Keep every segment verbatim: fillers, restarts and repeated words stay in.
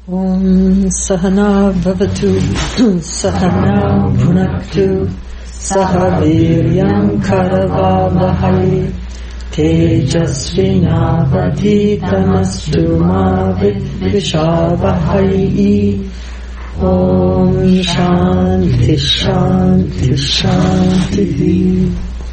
Om Sahana Bhavatu Sahana Bhunaktu Sahaviryam Karavavahai Tejasvinavadhitamastu ma vidvishavahai. Om Shanti Shanti Shanti.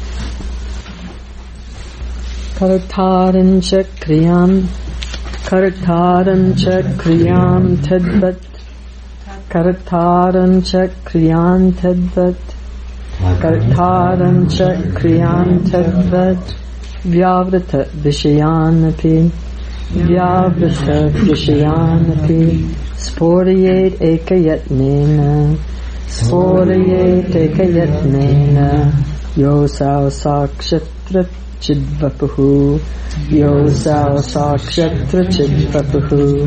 Kartaran Chakriyam Kartaran Chakriyam Tadvat Kartaran Chakriyam Tadvat Kartaran Chakriyam Tadvat Vyavrata Vishayanapi Vyavrata Vishayanapi Sporyate Ekayatnena Sporyate Ekayatnena Yosau Sakshatra Chidvapuhu Yosau Sakshatra Chidvapuhu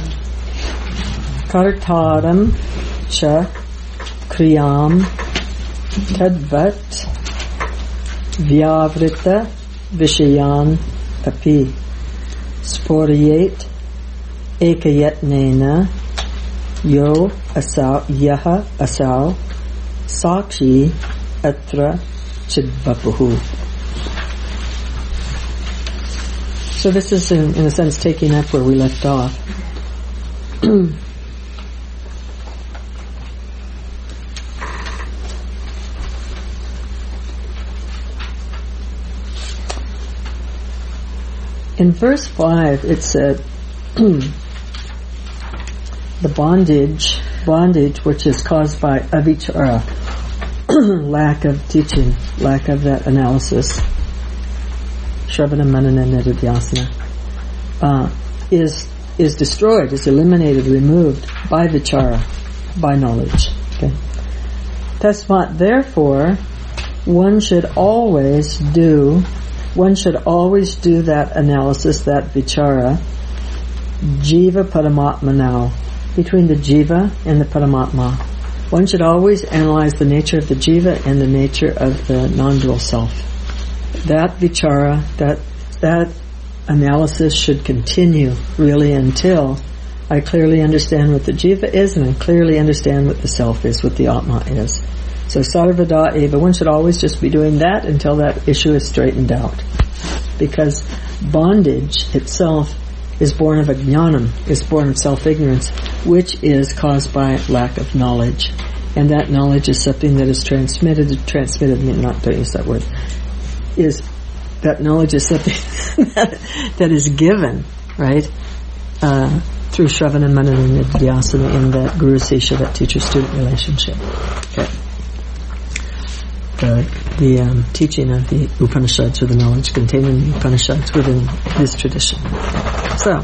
Kartaram Cha Kriyam Tadvat Vyavrita Vishayan Api Sporyate Ekayatnena Yo Asau Yaha Asau Sakshi Atra Chidvapuhu. So this is, in, in a sense, taking up where we left off. In verse five, it said, the bondage, bondage which is caused by avichara, lack of teaching, lack of that analysis, Shravana, Manana, Nididhyasana, uh, is is destroyed, is eliminated, removed by vichara, by knowledge. Okay. Tasmat, therefore, one should always do, one should always do that analysis, that vichara, jiva paramatma now, between the jiva and the paramatma. One should always analyze the nature of the jiva and the nature of the non-dual self. That vichara, that that analysis should continue really until I clearly understand what the jiva is and I clearly understand what the self is, what the atma is. So sarvada eva, one should always just be doing that until that issue is straightened out. Because bondage itself is born of ajnanam, is born of self-ignorance, which is caused by lack of knowledge. And that knowledge is something that is transmitted, transmitted, not don't use that word, is that knowledge is something that, that is given, right, uh, through Shravana, Manana, and Nidhyasana in that Guru-Sishya, that teacher-student relationship. Okay. The, the um, teaching of the Upanishads, or the knowledge contained in the Upanishads within this tradition. So,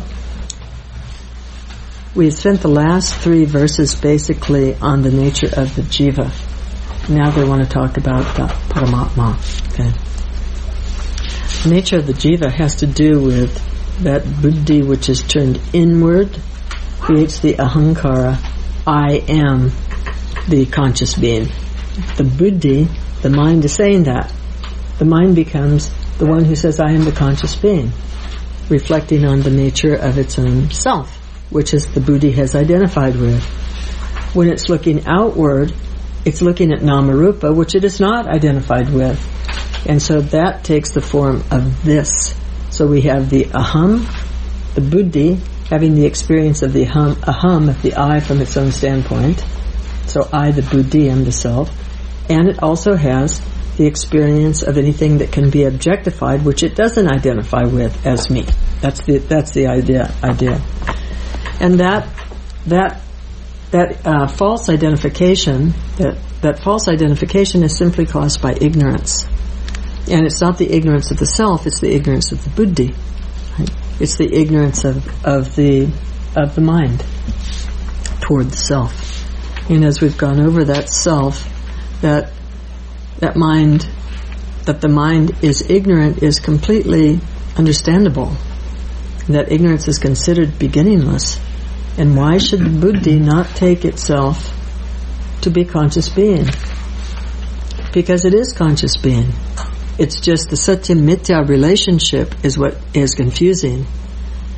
we spent the last three verses basically on the nature of the jiva. Now they want to talk about the Paramatma. Okay. The nature of the jiva has to do with that buddhi which is turned inward, creates the ahankara, I am the conscious being. The buddhi, the mind, is saying that. The mind becomes the one who says, I am the conscious being, reflecting on the nature of its own self, which is the buddhi has identified with. When it's looking outward, it's looking at Namarupa, which it is not identified with. And so that takes the form of this. So we have the aham, the buddhi, having the experience of the aham, aham of the I from its own standpoint. So I, the buddhi, am the self. And it also has the experience of anything that can be objectified, which it doesn't identify with as me. That's the that's the idea. idea. And that that that uh, false identification, that that false identification is simply caused by ignorance. And it's not the ignorance of the self; it's the ignorance of the buddhi. Right? It's the ignorance of of the of the mind toward the self. And as we've gone over that self, that that mind, that the mind is ignorant, is completely understandable. That ignorance is considered beginningless. And why should the buddhi not take itself to be conscious being? Because it is conscious being. It's just the satya mithya relationship is what is confusing.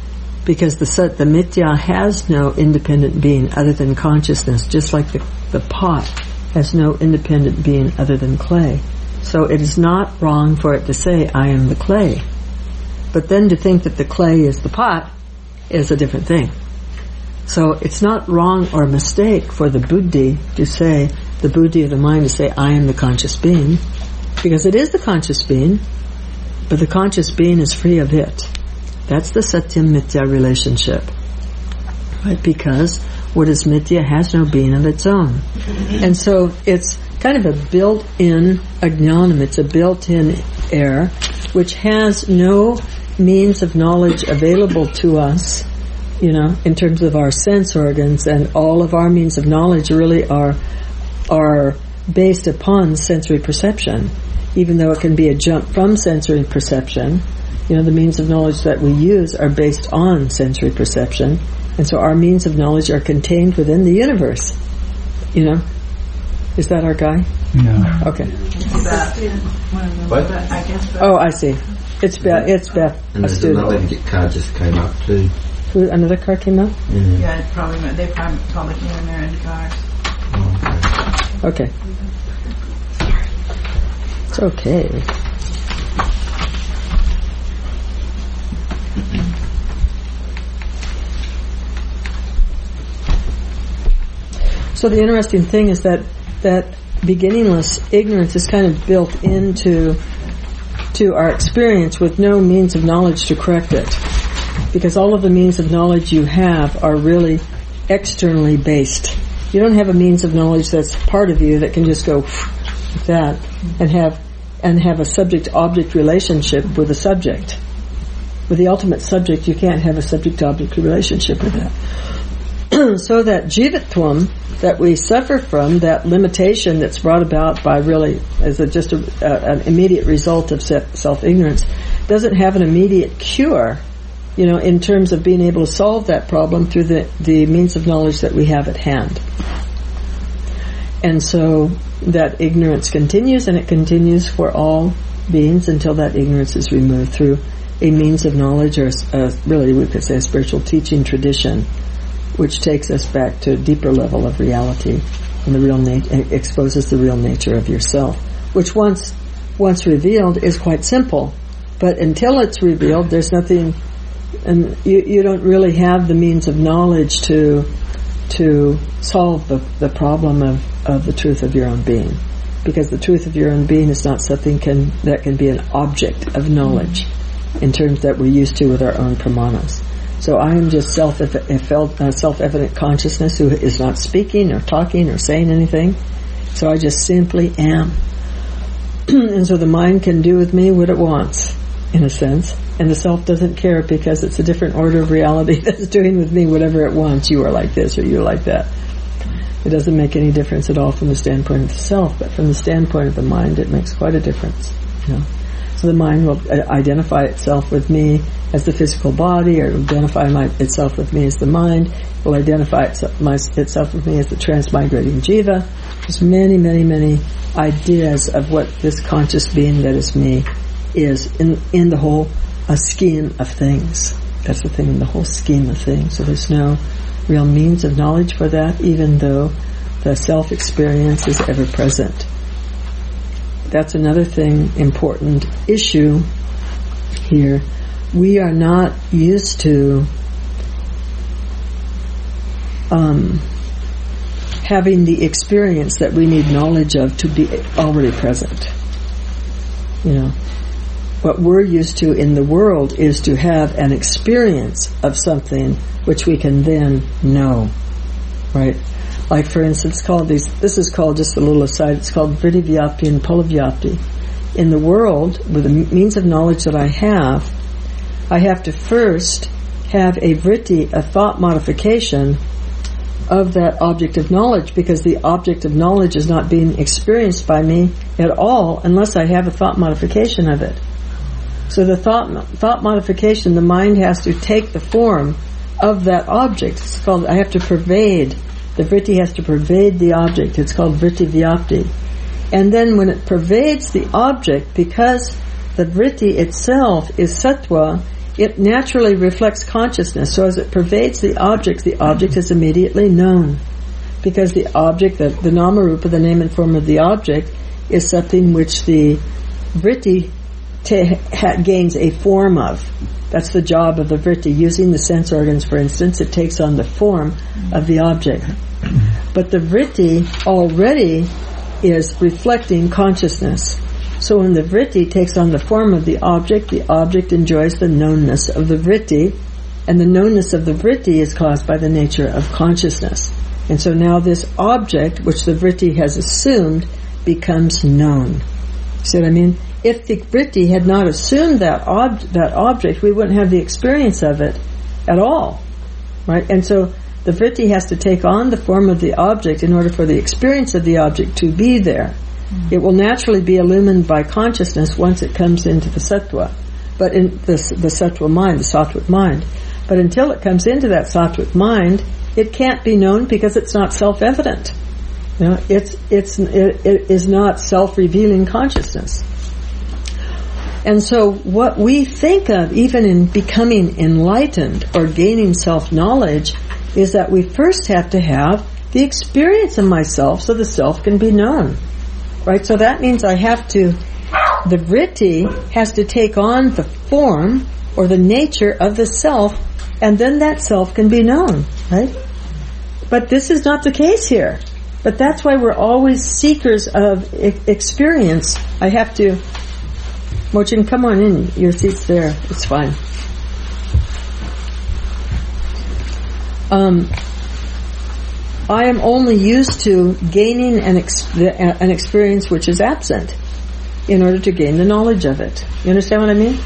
because the sat, the mitya has no independent being other than consciousness, just like the, the pot has no independent being other than clay. So it is not wrong for it to say, I am the clay. But then to think that the clay is the pot is a different thing. So it's not wrong or a mistake for the buddhi to say, the buddhi of the mind to say, I am the conscious being, because it is the conscious being, but the conscious being is free of it. That's the satyam mithya relationship. Right? Because what is mithya has no being of its own. And so it's kind of a built-in ajnanam, it's a built-in error, which has no means of knowledge available to us, you know, in terms of our sense organs, and all of our means of knowledge really are are based upon sensory perception. Even though it can be a jump from sensory perception, you know, the means of knowledge that we use are based on sensory perception, and so our means of knowledge are contained within the universe. You know, is that our guy? No. Okay. What? Oh, I see. It's Beth. It's Beth. And a there's student. another car just came up too. Who, another car came up? Mm. Yeah, it probably they probably probably came in there in cars. Oh, Okay. It's okay. So the interesting thing is that that beginningless ignorance is kind of built into to our experience with no means of knowledge to correct it. Because all of the means of knowledge you have are really externally based. You don't have a means of knowledge that's part of you that can just go like that and have and have a subject-object relationship with a subject. With the ultimate subject, you can't have a subject-object relationship with that. So that jivatvam that we suffer from, that limitation that's brought about by really as a, just a, a, an immediate result of self-ignorance, doesn't have an immediate cure, you know, in terms of being able to solve that problem through the, the means of knowledge that we have at hand. And so that ignorance continues, and it continues for all beings until that ignorance is removed through a means of knowledge, or a, really we could say a spiritual teaching tradition, which takes us back to a deeper level of reality and the real nat- exposes the real nature of yourself, which once once revealed is quite simple, but until it's revealed, there's nothing, and you, you don't really have the means of knowledge to to solve the, the problem of, of the truth of your own being, because the truth of your own being is not something can that can be an object of knowledge in terms that we're used to with our own pramanas. So I am just self uh, self-evident consciousness who is not speaking or talking or saying anything. So I just simply am. And so the mind can do with me what it wants, in a sense. And the self doesn't care because it's a different order of reality that's doing with me whatever it wants. You are like this or you're like that. It doesn't make any difference at all from the standpoint of the self, but from the standpoint of the mind, it makes quite a difference. You know? So the mind will identify itself with me as the physical body, or identify my, itself with me as the mind, will identify itself, my, itself with me as the transmigrating jiva. There's many, many, many ideas of what this conscious being that is me is in, in the whole uh, scheme of things. That's the thing, in the whole scheme of things. So there's no real means of knowledge for that, even though the self-experience is ever present. That's another thing, important issue here. We are not used to um, having the experience that we need knowledge of to be already present. You know, what we're used to in the world is to have an experience of something which we can then know, right? Like, for instance, called these. This is called, just a little aside, it's called vritti vyapti and palavyapti. In the world, with the means of knowledge that I have, I have to first have a vritti, a thought modification of that object of knowledge, because the object of knowledge is not being experienced by me at all unless I have a thought modification of it. So the thought thought modification, the mind has to take the form of that object. It's called, I have to pervade. The vritti has to pervade the object. It's called vritti vyapti. And then when it pervades the object, because the vritti itself is sattva, it naturally reflects consciousness. So as it pervades the object, the object is immediately known. Because the object, the, the Namarupa, the name and form of the object, is something which the vritti te, ha, gains a form of. That's the job of the vritti. Using the sense organs, for instance, it takes on the form of the object. But the vritti already is reflecting consciousness. So when the vritti takes on the form of the object, the object enjoys the knownness of the vritti, and the knownness of the vritti is caused by the nature of consciousness. And so now this object, which the vritti has assumed, becomes known. See what I mean? If the vritti had not assumed that ob- that object, we wouldn't have the experience of it at all, right? And so the vritti has to take on the form of the object in order for the experience of the object to be there. Mm-hmm. It will naturally be illumined by consciousness once it comes into the sattva, but in the, the sattva mind, the sattvic mind. But until it comes into that sattvic mind, it can't be known because it's not self-evident. You know, it's it's it, it is not self-revealing consciousness. And so what we think of, even in becoming enlightened or gaining self-knowledge, is that we first have to have the experience of myself so the self can be known. Right? So that means I have to, the vritti has to take on the form or the nature of the self, and then that self can be known. Right? But this is not the case here. But that's why we're always seekers of e- experience. I have to, Mochin, come on in. Your seat's there. It's fine. Um, I am only used to gaining an, ex- an experience which is absent in order to gain the knowledge of it. You understand what I mean?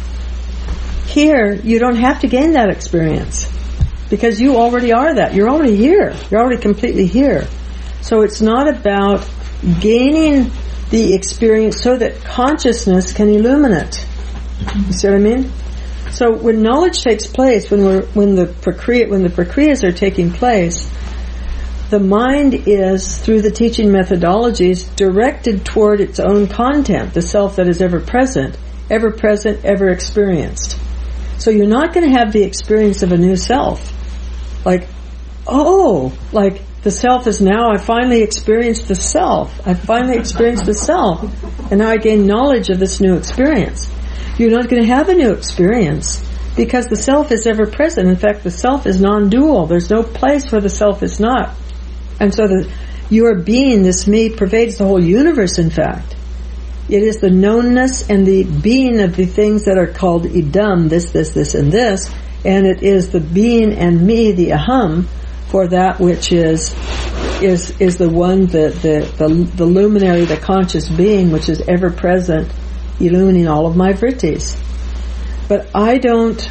Here, you don't have to gain that experience because you already are that. You're already here. You're already completely here. So it's not about gaining the experience so that consciousness can illuminate. You see what I mean? So when knowledge takes place, when we're when the prakriya, when the prakriyas are taking place, the mind is, through the teaching methodologies, directed toward its own content, the self that is ever present, ever present, ever experienced. So you're not going to have the experience of a new self, like, oh, like. The self is now, I finally experienced the self. I finally experienced the self. And now I gain knowledge of this new experience. You're not going to have a new experience because the self is ever present. In fact, the self is non-dual. There's no place where the self is not. And so the, your being, this me, pervades the whole universe, in fact. It is the knownness and the being of the things that are called idam, this, this, this, and this. And it is the being and me, the aham, for that which is is is the one, the, the, the, the luminary, the conscious being, which is ever present, illumining all of my vrittis. But I don't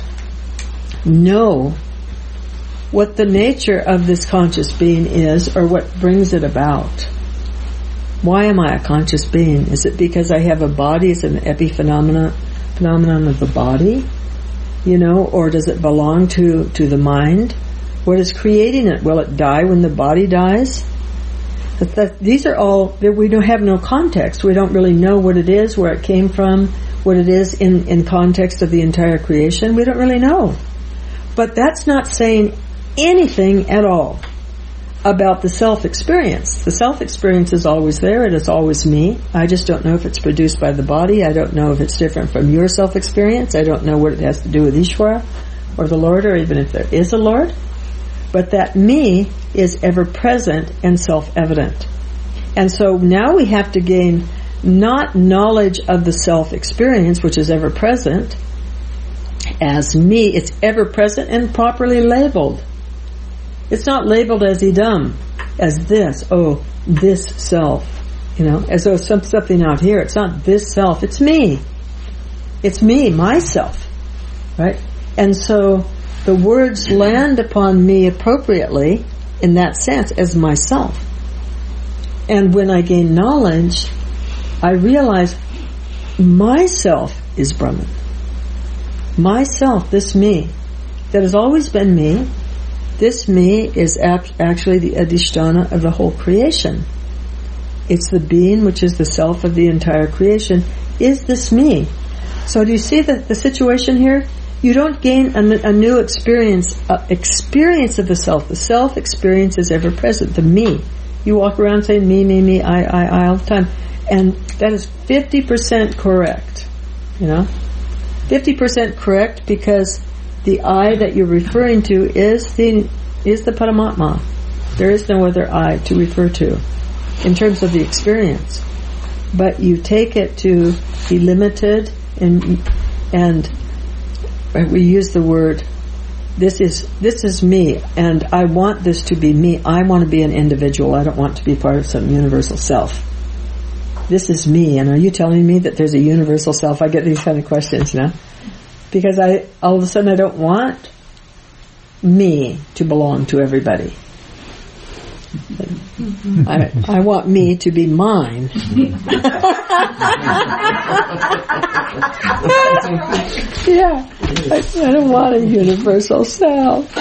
know what the nature of this conscious being is or what brings it about. Why am I a conscious being? Is it because I have a body? Is it an epiphenomena, phenomenon of the body? You know, or does it belong to, to the mind? What is creating it? Will it die when the body dies? That, that, these are all, we don't have no context. We don't really know what it is, where it came from, what it is in, in context of the entire creation. We don't really know. But that's not saying anything at all about the self-experience. The self-experience is always there. It is always me. I just don't know if it's produced by the body. I don't know if it's different from your self-experience. I don't know what it has to do with Ishvara or the Lord, or even if there is a Lord. But that me is ever present and self-evident. And so now we have to gain not knowledge of the self-experience, which is ever present, as me. It's ever present and properly labeled. It's not labeled as idam, as this, oh, this self, you know, as though some, something out here. It's not this self, it's me. It's me, myself, right? And so the words land upon me appropriately in that sense as myself. And when I gain knowledge, I realize myself is Brahman. Myself, this me, that has always been me, this me is ap- actually the adhisthana of the whole creation. It's the being which is the self of the entire creation, is this me. So do you see the, the situation here? You don't gain a, a new experience, uh, experience of the self. The self experience is ever present. The me. You walk around saying me, me, me, I, I, I all the time. And that is fifty percent correct. You know? fifty percent correct because the I that you're referring to is the, is the Paramatma. There is no other I to refer to in terms of the experience. But you take it to be limited and, and we use the word, this is, this is me and I want this to be me. I want to be an individual. I don't want to be part of some universal self. This is me, and are you telling me that there's a universal self? I get these kind of questions, you know? Because I, all of a sudden I don't want me to belong to everybody. I, I want me to be mine. Yeah, I, I don't want a universal self.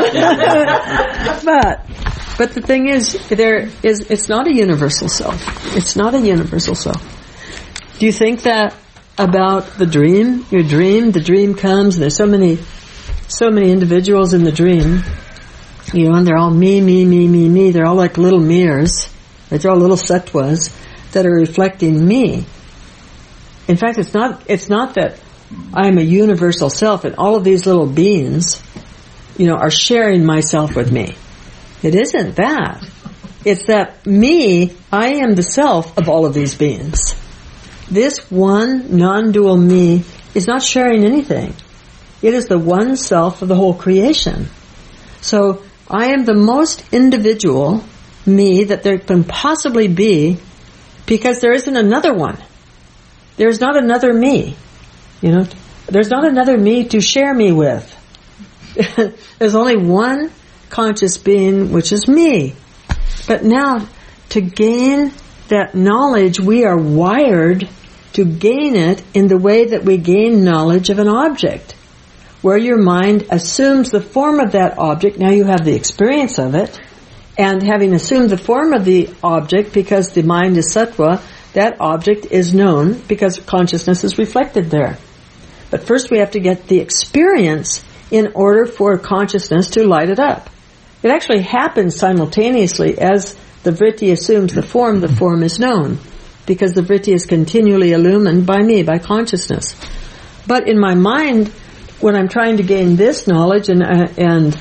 But, but the thing is, there is, it's not a universal self. It's not a universal self. Do you think that about the dream? Your dream, the dream comes, and there's so many, so many individuals in the dream. You know, and they're all me, me, me, me, me. They're all like little mirrors. Right? They're all little sattvas that are reflecting me. In fact, it's not, it's not that I'm a universal self and all of these little beings, you know, are sharing myself with me. It isn't that. It's that me, I am the self of all of these beings. This one non-dual me is not sharing anything. It is the one self of the whole creation. So, I am the most individual me that there can possibly be because there isn't another one. There's not another me. You know, there's not another me to share me with. There's only one conscious being, which is me. But now, to gain that knowledge, we are wired to gain it in the way that we gain knowledge of an object. Where your mind assumes the form of that object, now you have the experience of it, and having assumed the form of the object, because the mind is sattva, that object is known because consciousness is reflected there. But first we have to get the experience in order for consciousness to light it up. It actually happens simultaneously as the vritti assumes the form, the form is known, because the vritti is continually illumined by me, by consciousness. But in my mind, when I'm trying to gain this knowledge and uh, and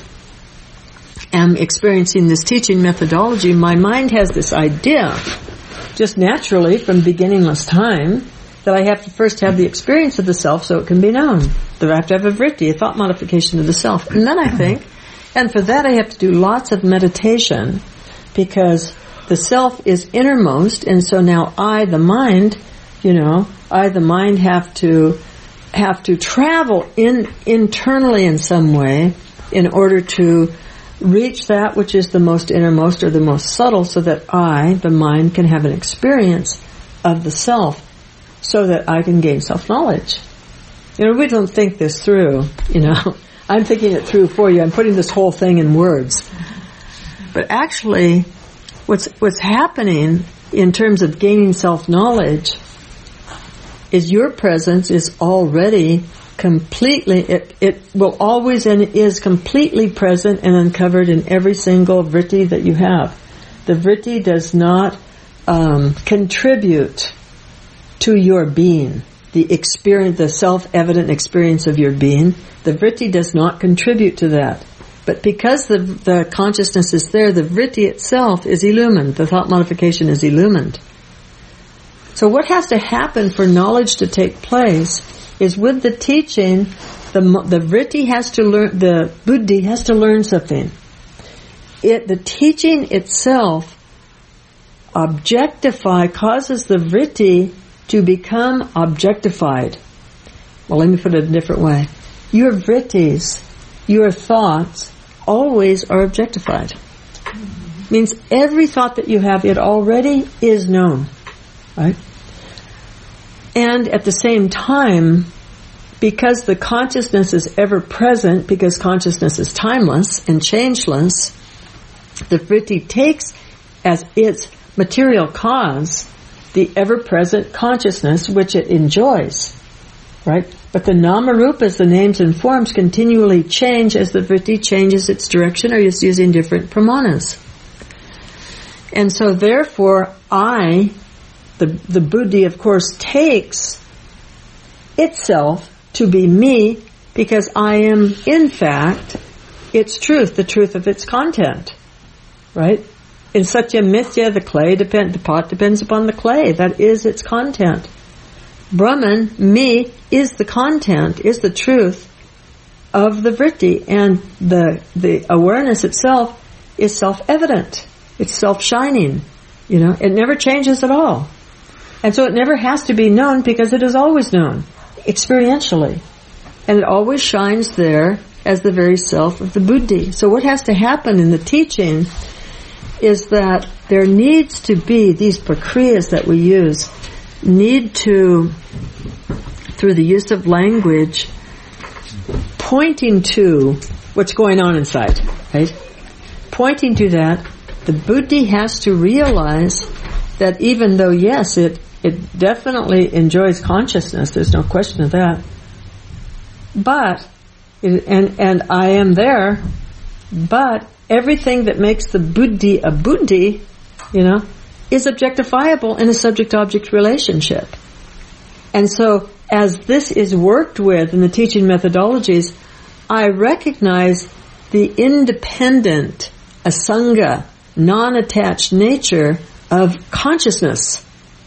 am experiencing this teaching methodology, my mind has this idea, just naturally from beginningless time, that I have to first have the experience of the self so it can be known. That I have to have a vritti, a thought modification of the self. And then I think, and for that I have to do lots of meditation, because the self is innermost, and so now I, the mind, you know, I, the mind, have to have to travel in internally in some way in order to reach that which is the most innermost or the most subtle, so that I, the mind, can have an experience of the self so that I can gain self-knowledge. You know, we don't think this through, you know. I'm thinking it through for you. I'm putting this whole thing in words. But actually, what's what's happening in terms of gaining self-knowledge is your presence is already completely, it, it will always and is completely present and uncovered in every single vritti that you have. The vritti does not um, contribute to your being. The experience, the self-evident experience of your being, the vritti does not contribute to that. But because the, the consciousness is there, the vritti itself is illumined. The thought modification is illumined. So what has to happen for knowledge to take place is with the teaching, the the vritti has to learn, the buddhi has to learn something. It, the teaching itself objectify, causes the vritti to become objectified. Well, let me put it a different way. Your vrittis, your thoughts, always are objectified. It means every thought that you have, it already is known. Right? And at the same time, because the consciousness is ever present, because consciousness is timeless and changeless, the vritti takes as its material cause the ever-present consciousness which it enjoys. Right? But the Namarupas, the names and forms, continually change as the vritti changes its direction or is using different pramanas. And so therefore, I, the, the buddhi, of course, takes itself to be me because I am, in fact, its truth, the truth of its content. Right? In Satya Mithya, the clay depend, the pot depends upon the clay. That is its content. Brahman, me, is the content, is the truth of the vritti, and the the awareness itself is self-evident. It's self-shining. You know, it never changes at all. And so it never has to be known because it is always known, experientially. And it always shines there as the very self of the buddhi. So what has to happen in the teaching is that there needs to be, these prakriyas that we use, need to, through the use of language, pointing to what's going on inside, right? Pointing to that, the buddhi has to realize that even though, yes, it, it definitely enjoys consciousness, there's no question of that, but, it, and, and I am there, but everything that makes the buddhi a buddhi, you know, is objectifiable in a subject-object relationship. And so, as this is worked with in the teaching methodologies, I recognize the independent, asanga, non-attached nature of consciousness.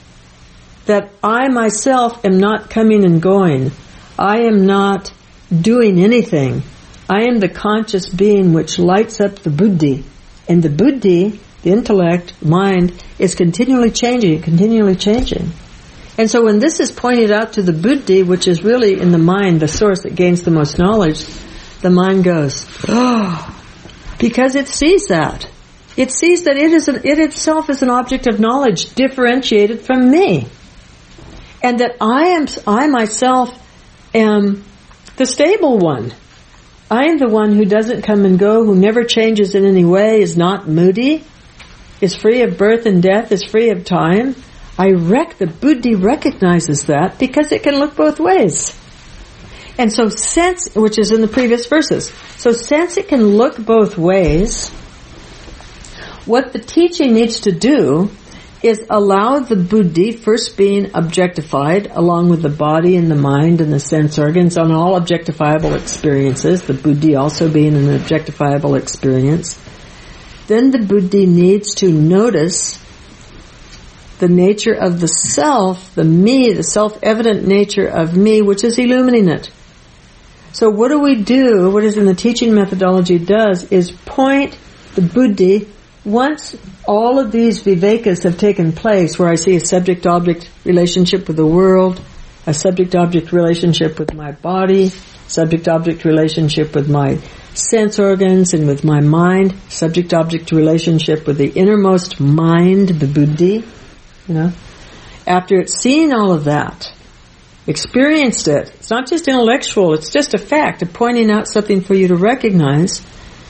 That I myself am not coming and going. I am not doing anything. I am the conscious being which lights up the buddhi. And the buddhi, the intellect, mind, is continually changing, continually changing. And so when this is pointed out to the buddhi, which is really in the mind, the source that gains the most knowledge, the mind goes, oh, because it sees that. It sees that it is an, it itself is an object of knowledge differentiated from me. And that I am, I myself am the stable one. I am the one who doesn't come and go, who never changes in any way, is not moody, is free of birth and death, is free of time. I rec, the buddhi recognizes that because it can look both ways. And so since, which is in the previous verses, so since it can look both ways, what the teaching needs to do is allow the buddhi, first being objectified, along with the body and the mind and the sense organs on all objectifiable experiences, the buddhi also being an objectifiable experience. Then the buddhi needs to notice the nature of the self, the me, the self-evident nature of me, which is illuminating it. So what do we do, what is in the teaching methodology does, is point the buddhi, once all of these vivekas have taken place, where I see a subject-object relationship with the world, a subject-object relationship with my body, subject-object relationship with my sense organs and with my mind, subject-object relationship with the innermost mind, the buddhi, you know. After it's seen all of that, experienced it, it's not just intellectual, it's just a fact of pointing out something for you to recognize,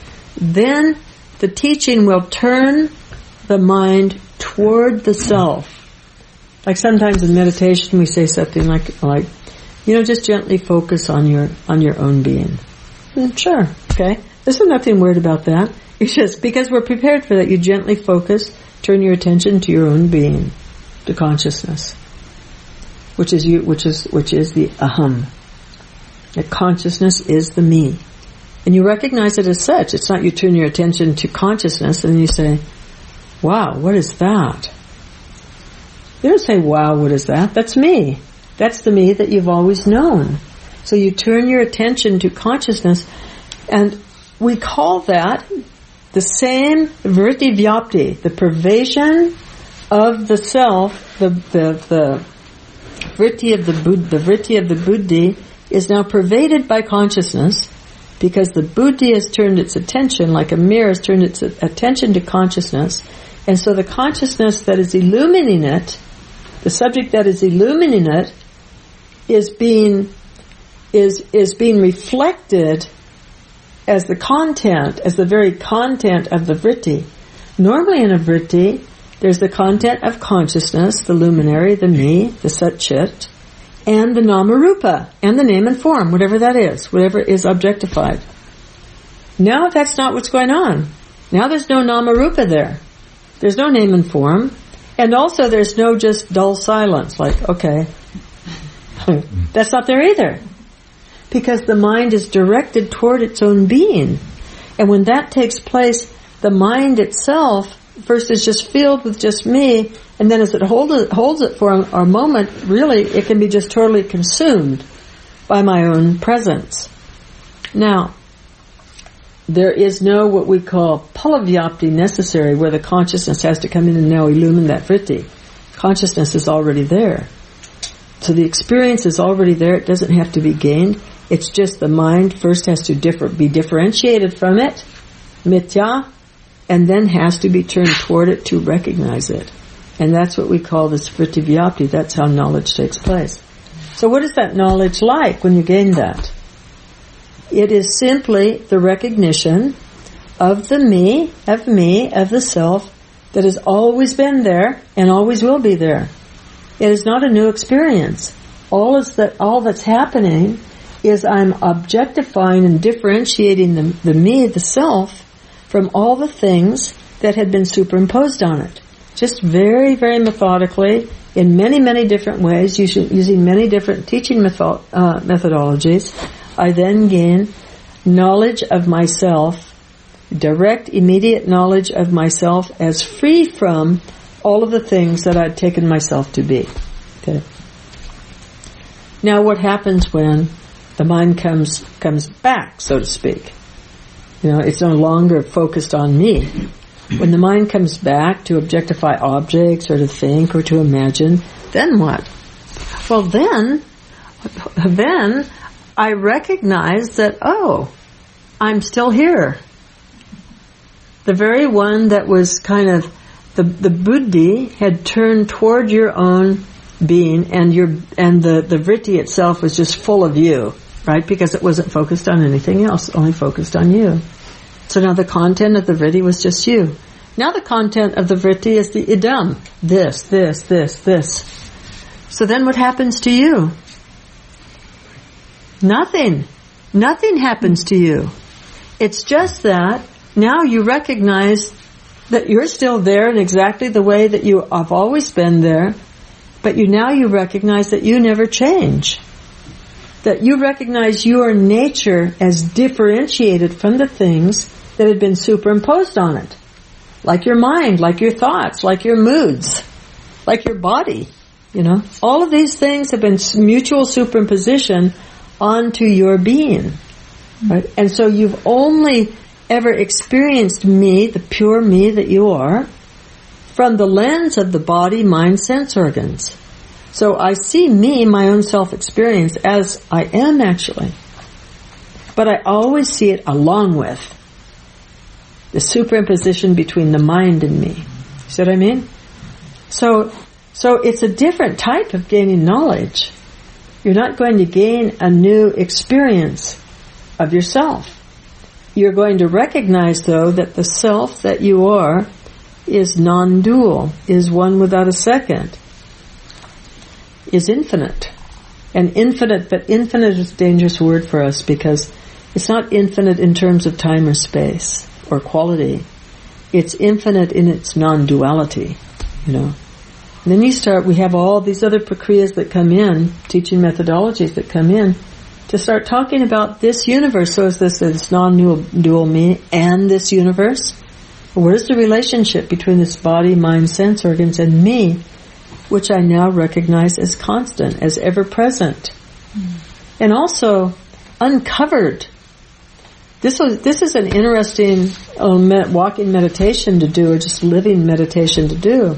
then the teaching will turn the mind toward the self. Like sometimes in meditation we say something like, like, you know, just gently focus on your on your own being. Mm, sure, okay. There's nothing weird about that. It's just because we're prepared for that. You gently focus, turn your attention to your own being, to consciousness, which is you, which is which is the aham. That consciousness is the me. And you recognize it as such. It's not you turn your attention to consciousness and you say, wow, what is that? You don't say, wow, what is that? That's me. That's the me that you've always known. So you turn your attention to consciousness, and we call that the same vritti vyapti, the pervasion of the self, the the, the vritti of the buddhi, the vritti of the buddhi is now pervaded by consciousness, because the buddhi has turned its attention, like a mirror has turned its attention to consciousness, and so the consciousness that is illuminating it, the subject that is illuminating it, is being is is being reflected as the content, as the very content of the vritti. Normally in a vritti, there's the content of consciousness, the luminary, the me, the sat chit, and the Nama-rupa, and the name and form, whatever that is, whatever is objectified. Now that's not what's going on. Now there's no Nama-rupa there. There's no name and form. And also there's no just dull silence, like, okay. That's not there either. Because the mind is directed toward its own being. And when that takes place, the mind itself first is just filled with just me, and then as it hold it, holds it for a, a moment, really it can be just totally consumed by my own presence. Now, there is no what we call palavyapti necessary, where the consciousness has to come in and now illumine that vritti. Consciousness is already there. So the experience is already there. It doesn't have to be gained. It's just the mind first has to differ, be differentiated from it, mithya, and then has to be turned toward it to recognize it. And that's what we call this vritti vyapti. That's how knowledge takes place. So what is that knowledge like when you gain that? It is simply the recognition of the me, of me, of the self that has always been there and always will be there. It is not a new experience. All is that all that's happening is I'm objectifying and differentiating the, the me, the self, from all the things that had been superimposed on it. Just very, very methodically, in many, many different ways, using, using many different teaching method, uh, methodologies, I then gain knowledge of myself, direct, immediate knowledge of myself as free from all of the things that I'd taken myself to be. Okay. Now what happens when the mind comes comes back, so to speak? You know, it's no longer focused on me. When the mind comes back to objectify objects or to think or to imagine, then what? Well, then, then I recognize that, oh, I'm still here. The very one that was kind of, the, the buddhi had turned toward your own being, and your, and the, the vritti itself was just full of you, right? Because it wasn't focused on anything else, only focused on you. So now the content of the vritti was just you. Now the content of the vritti is the idam. This, this, this, this. So then what happens to you? Nothing. Nothing happens to you. It's just that now you recognize that you're still there in exactly the way that you have always been there, but you now you recognize that you never change. That you recognize your nature as differentiated from the things that had been superimposed on it. Like your mind, like your thoughts, like your moods, like your body. You know, all of these things have been mutual superimposition onto your being. Right? And so you've only ever experienced me, the pure me that you are, from the lens of the body, mind, sense organs. So I see me, my own self-experience, as I am actually. But I always see it along with the superimposition between the mind and me. See what I mean? So, so it's a different type of gaining knowledge. You're not going to gain a new experience of yourself. You're going to recognize, though, that the self that you are is non-dual, is one without a second, is infinite. And infinite, but infinite is a dangerous word for us because it's not infinite in terms of time or space or quality. It's infinite in its non-duality, you know. And then you start, we have all these other prakriyas that come in, teaching methodologies that come in, to start talking about this universe. So is this this non-dual me and this universe? What is the relationship between this body, mind, sense organs and me, which I now recognize as constant, as ever-present? Mm. And also uncovered. This was this is an interesting uh, med- walking meditation to do, or just living meditation to do,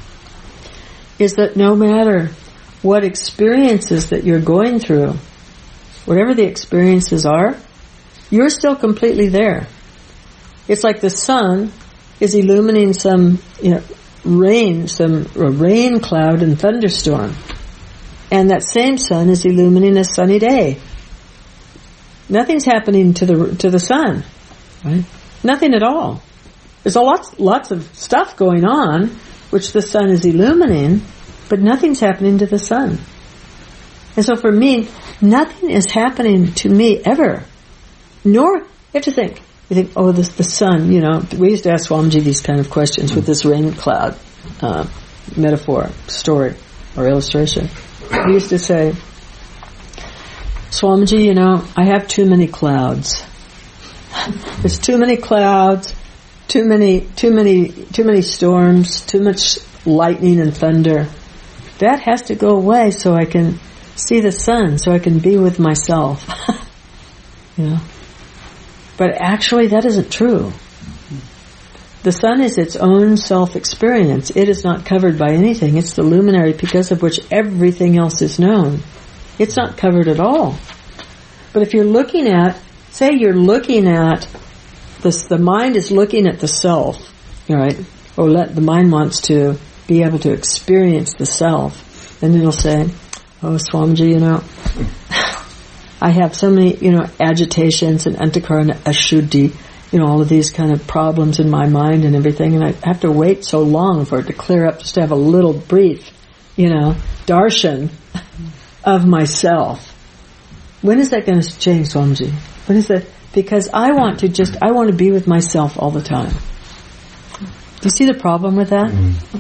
is that no matter what experiences that you're going through, whatever the experiences are, you're still completely there. It's like the sun is illumining some, you know, rain, some a rain cloud and thunderstorm, and that same sun is illumining a sunny day. Nothing's happening to the to the sun, right? Nothing at all. There's a lots lots of stuff going on, which the sun is illumining, but nothing's happening to the sun. And so for me, nothing is happening to me ever. Nor, you have to think, you think, oh, this, the sun, you know, we used to ask Swamiji these kind of questions with this rain cloud uh, metaphor, story, or illustration. We used to say, Swamiji, you know, I have too many clouds. There's too many clouds, too many, too many, too many storms, too much lightning and thunder. That has to go away so I can see the sun, so I can be with myself. You know? But actually that isn't true. The sun is its own self-experience. It is not covered by anything. It's the luminary because of which everything else is known. It's not covered at all. But if you're looking at, say you're looking at, this, the mind is looking at the self, right? Or let the mind wants to be able to experience the self. And it'll say, oh, Swamiji, you know, I have so many, you know, agitations and antakara and ashuddhi, you know, all of these kind of problems in my mind and everything, and I have to wait so long for it to clear up, just to have a little brief, you know, darshan of myself. When is that going to change, Swamiji? When is that? Because I want to just, I want to be with myself all the time. Do you see the problem with that?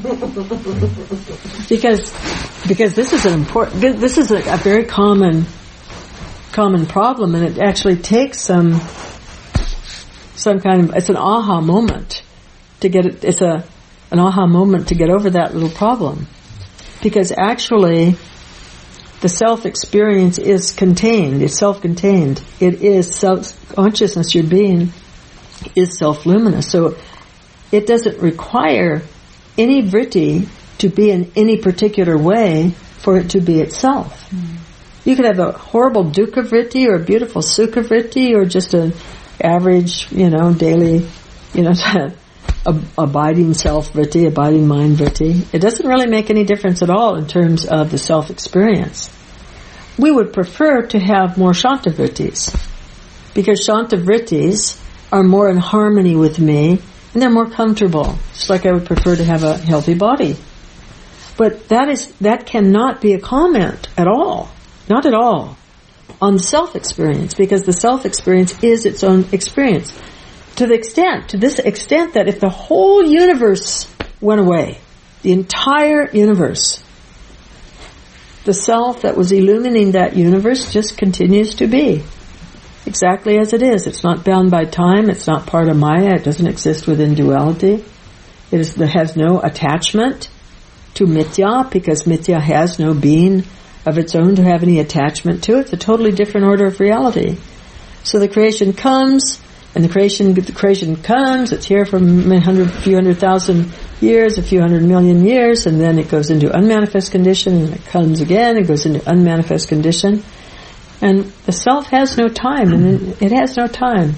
because, because this is an important, this is a, a very common, common problem, and it actually takes some, some kind of, it's an aha moment to get it, it's a, an aha moment to get over that little problem. Because actually, the self-experience is contained, it's self-contained. It is self-consciousness, your being is self-luminous. So, it doesn't require any vritti to be in any particular way for it to be itself. Mm. You could have a horrible dukkha vritti or a beautiful sukha vritti or just an average, you know, daily, you know, abiding self vritti, abiding mind vritti. It doesn't really make any difference at all in terms of the self-experience. We would prefer to have more shanta vrittis because shanta vrittis are more in harmony with me and they're more comfortable. Just like I would prefer to have a healthy body. But that is, that cannot be a comment at all. Not at all. On the self-experience. Because the self-experience is its own experience. To the extent, to this extent that if the whole universe went away, the entire universe, the self that was illuminating that universe just continues to be. Exactly as it is. It's not bound by time. It's not part of Maya. It doesn't exist within duality. It is, it has no attachment to mithya because mithya has no being of its own to have any attachment to it. It's a totally different order of reality. So the creation comes, and the creation the creation comes. It's here for a hundred, few hundred thousand years, a few hundred million years, and then it goes into unmanifest condition, and it comes again. It goes into unmanifest condition. And the self has no time, and it has no time.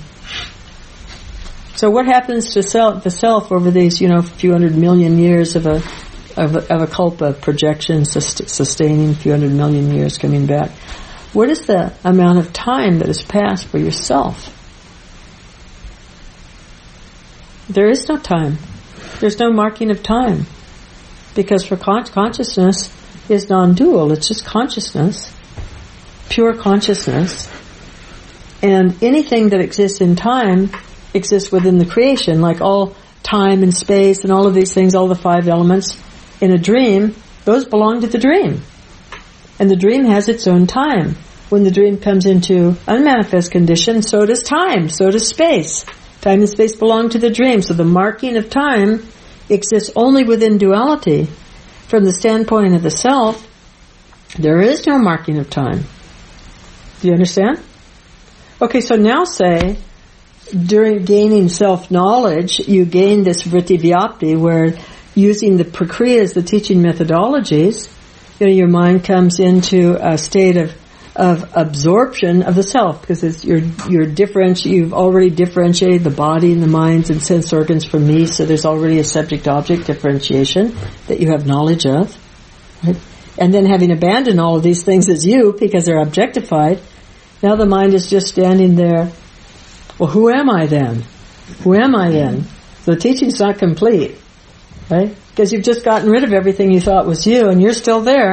So what happens to self, the self over these, you know, few hundred million years of a of a, of a kalpa projection, sust- sustaining a few hundred million years coming back? What is the amount of time that has passed for yourself? There is no time. There's no marking of time. Because for con- consciousness is non-dual. It's just consciousness. Pure consciousness, and anything that exists in time exists within the creation, like all time and space and all of these things, all the five elements in a dream, those belong to the dream. And the dream has its own time. When the dream comes into unmanifest condition, so does time, so does space. Time and space belong to the dream, so the marking of time exists only within duality. From the standpoint of the self, there is no marking of time. Do you understand? Okay, so now say, during gaining self-knowledge, you gain this vritti vyapti, where using the prakriyas, the teaching methodologies, you know, your mind comes into a state of of absorption of the self, because it's you're you're different. You've already differentiated the body and the minds and sense organs from me, so there's already a subject-object differentiation that you have knowledge of. Right? And then having abandoned all of these things as you, because they're objectified, now the mind is just standing there. Well, who am I then? Who am I then? So the teaching's not complete, right? Because you've just gotten rid of everything you thought was you, and you're still there,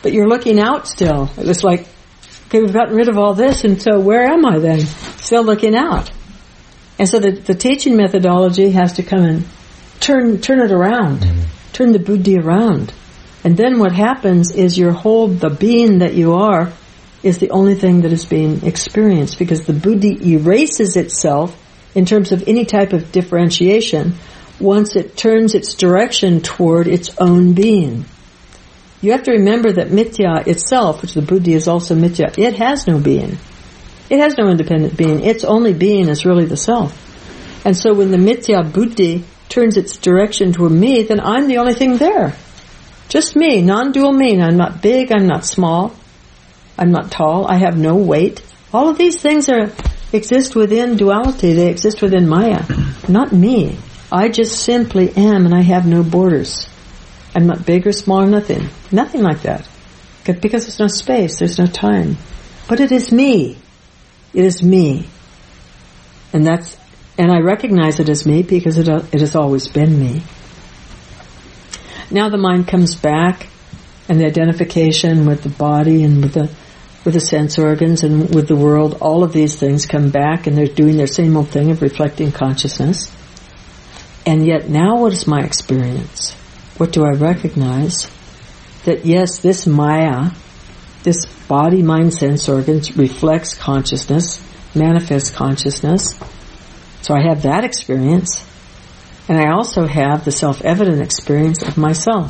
but you're looking out still. It's like, okay, we've gotten rid of all this, and so where am I then? Still looking out. And so the, the teaching methodology has to come and turn turn it around, mm-hmm. turn the buddhi around. And then what happens is your whole, the being that you are, is the only thing that is being experienced, because the buddhi erases itself in terms of any type of differentiation once it turns its direction toward its own being. You have to remember that mithya itself, which the buddhi is also mithya, it has no being. It has no independent being. Its only being is really the self. And so when the mithya buddhi turns its direction toward me, then I'm the only thing there. Just me, non-dual me. I'm not big, I'm not small, I'm not tall, I have no weight. All of these things are exist within duality. They exist within Maya. Not me. I just simply am, and I have no borders. I'm not big or small or nothing. Nothing like that. Because there's no space, there's no time. But it is me. It is me. And that's, and I recognize it as me because it, it has always been me. Now the mind comes back, and the identification with the body and with the with the sense organs and with the world, all of these things come back, and they're doing their same old thing of reflecting consciousness. And yet now what is my experience? What do I recognize? That yes, this Maya, this body, mind, sense organs reflects consciousness, manifests consciousness. So I have that experience. And I also have the self-evident experience of myself.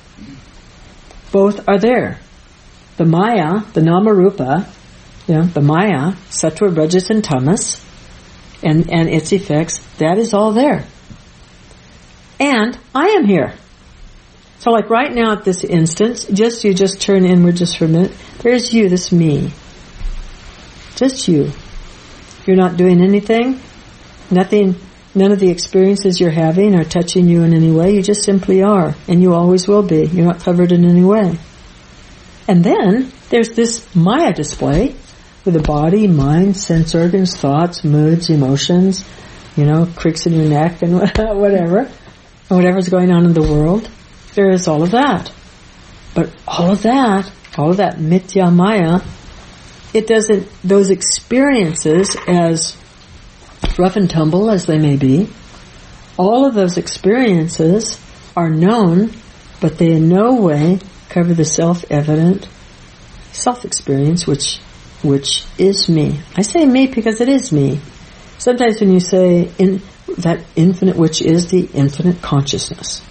Both are there. The Maya, the Nama-rupa, you know, the Maya, Sattva, Rajas, and Tamas, and, and its effects, that is all there. And I am here. So like right now at this instance, just you just turn inward just for a minute. There's you, this me. Just you. You're not doing anything. Nothing, none of the experiences you're having are touching you in any way. You just simply are. And you always will be. You're not covered in any way. And then there's this Maya display with the body, mind, sense organs, thoughts, moods, emotions, you know, creaks in your neck and whatever, whatever's going on in the world. There is all of that. But all of that, all of that mithya Maya, it doesn't, those experiences, as rough and tumble as they may be, all of those experiences are known, but they in no way cover the self-evident self-experience, which which is me. I say me because it is me. Sometimes when you say in that infinite, which is the infinite consciousness.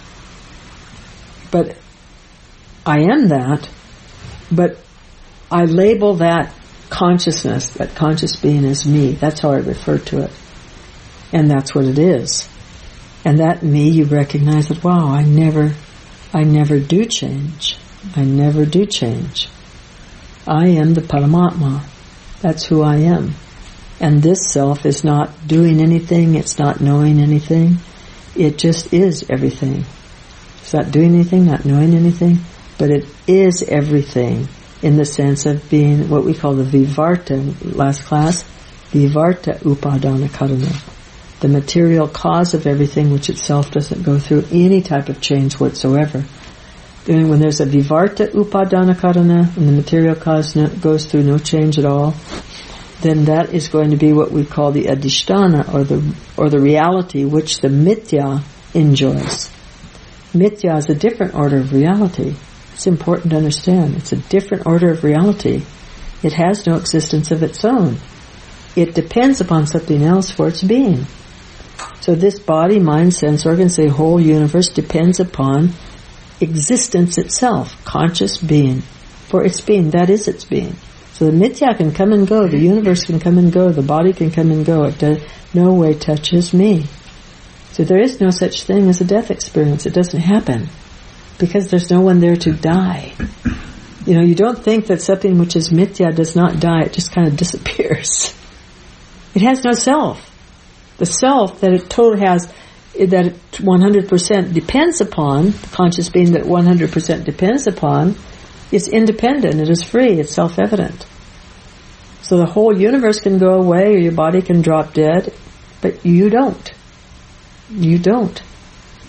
But I am that, but I label that consciousness, that conscious being, as me. That's how I refer to it. And that's what it is. And that me, you recognize that, wow, I never, I never do change. I never do change. I am the Paramatma. That's who I am. And this self is not doing anything, it's not knowing anything. It just is everything. It's not doing anything, not knowing anything, but it is everything in the sense of being what we call the Vivarta, last class, Vivarta Upadana Karana. The material cause of everything, which itself doesn't go through any type of change whatsoever. And when there's a Vivarta Upadana Karana, and the material cause no, goes through no change at all, then that is going to be what we call the Adhisthana, or the or the reality which the Mithya enjoys. Mithya is a different order of reality. It's important to understand. It's a different order of reality. It has no existence of its own. It depends upon something else for its being. So this body, mind, sense organs, the whole universe depends upon existence itself, conscious being, for its being. That is its being. So the mithya can come and go, the universe can come and go, the body can come and go. It does, no way touches me. So there is no such thing as a death experience. It doesn't happen because there's no one there to die. You know, you don't think that something which is mithya does not die. It just kind of disappears. It has no self. The self that it totally has, that it one hundred percent depends upon, the conscious being that one hundred percent depends upon, is independent. It is free. It's self-evident. So the whole universe can go away, or your body can drop dead, but you don't. You don't.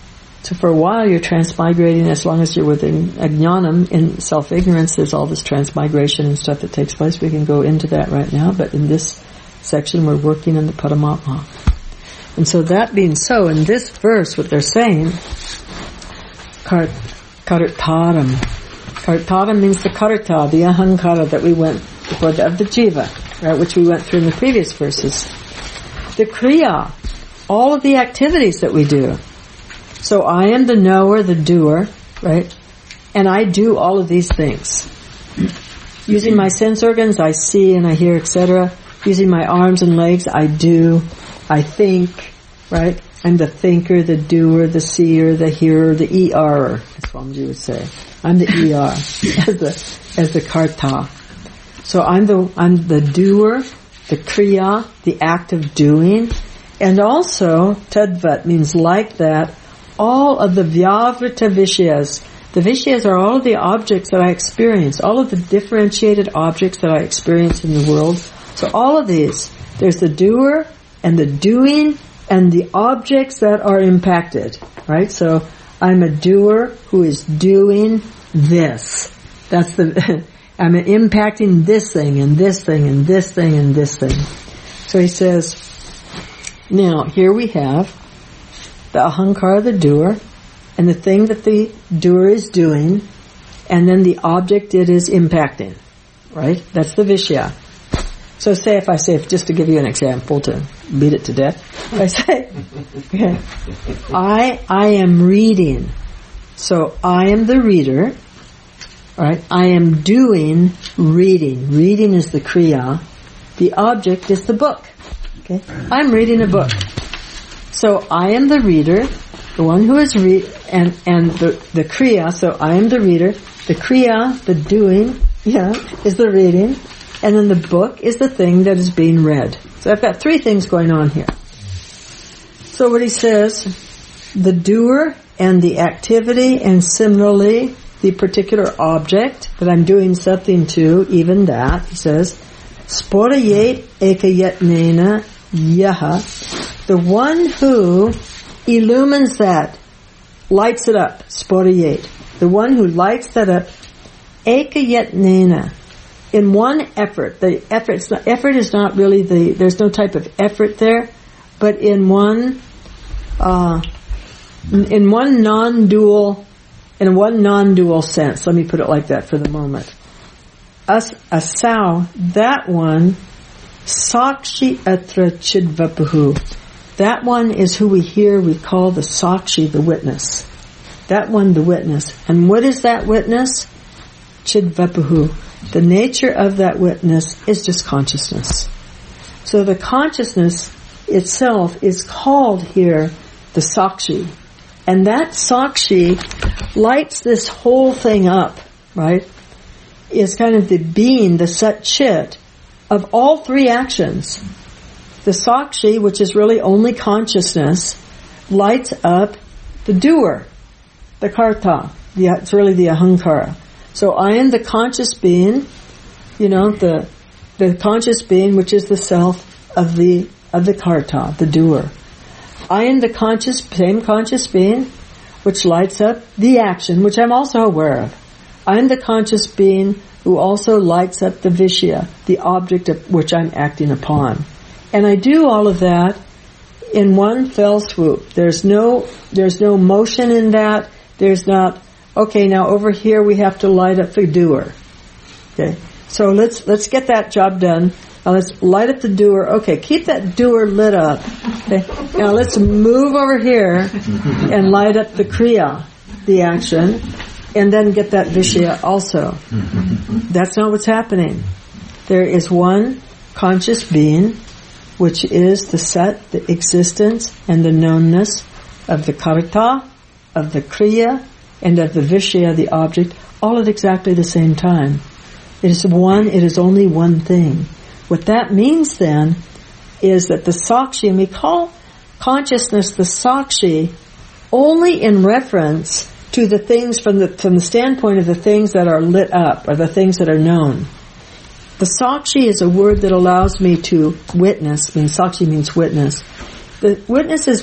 So for a while you're transmigrating as long as you're within ajnanam. In self-ignorance there's all this transmigration and stuff that takes place. We can go into that right now, but in this section we're working in the Paramatma. And so that being so, in this verse what they're saying, kar- kartaram. Kartaram means the karta, the ahankara that we went before, the, of the jiva, right, which we went through in the previous verses. The kriya, all of the activities that we do. So I am the knower, the doer, right? And I do all of these things. Using my sense organs, I see and I hear, et cetera. Using my arms and legs, I do, I think, right? I'm the thinker, the doer, the seer, the hearer, the E R, as Swamiji would say. I'm the E R, as the, as the karta. So I'm the, I'm the doer, the kriya, the act of doing, and also, tadvat means like that, all of the vyavrita vishyas. The vishyas are all of the objects that I experience, all of the differentiated objects that I experience in the world. So all of these, there's the doer and the doing and the objects that are impacted, right? So I'm a doer who is doing this. That's the, I'm impacting this thing and this thing and this thing and this thing. So he says, now here we have the ahankara, the doer, and the thing that the doer is doing, and then the object it is impacting, right? That's the vishya. So say if I say, just to give you an example to beat it to death, if I say, okay, I, I am reading. So I am the reader, right? I am doing reading. Reading is the kriya. The object is the book. Okay? I'm reading a book. So I am the reader, the one who is read, and, and the, the kriya, so I am the reader, the kriya, the doing, yeah, is the reading, and then the book is the thing that is being read. So I've got three things going on here. So what he says, the doer and the activity, and similarly the particular object that I'm doing something to, even that, he says, sporayet ekayatnena yaha, the one who illumines that, lights it up, sporayet, the one who lights that up, ekayatnena, in one effort. The effort, not, effort is not really the, there's no type of effort there, but in one, uh, in one non-dual, in one non-dual sense, let me put it like that for the moment. As, asau, that one, sakshi atra chidvapuhu, that one is who we hear, we call the sakshi, the witness. That one, the witness. And what is that witness? Chidvapuhu. The nature of that witness is just consciousness. So the consciousness itself is called here the sakshi. And that sakshi lights this whole thing up, right? Is kind of the being, the sat chit, of all three actions. The sakshi, which is really only consciousness, lights up the doer, the karta. The, it's really the ahankara. So I am the conscious being, you know, the the conscious being, which is the self of the of the karta, the doer. I am the conscious, same conscious being, which lights up the action, which I'm also aware of. I am the conscious being who also lights up the vishya, the object of which I'm acting upon. And I do all of that in one fell swoop. There's no, there's no motion in that. There's not, okay, now over here we have to light up the doer. Okay. So let's, let's get that job done. Now let's light up the doer. Okay, keep that doer lit up. Okay. Now let's move over here and light up the kriya, the action, and then get that vishya also. That's not what's happening. There is one conscious being, which is the set, the existence, and the knownness of the karta, of the kriya, and of the vishya, the object, all at exactly the same time. It is one, it is only one thing. What that means then is that the sakshi, and we call consciousness the sakshi only in reference to the things from the from the standpoint of the things that are lit up or the things that are known. The sakshi is a word that allows me to witness. I mean, sakshi means witness. The witness is what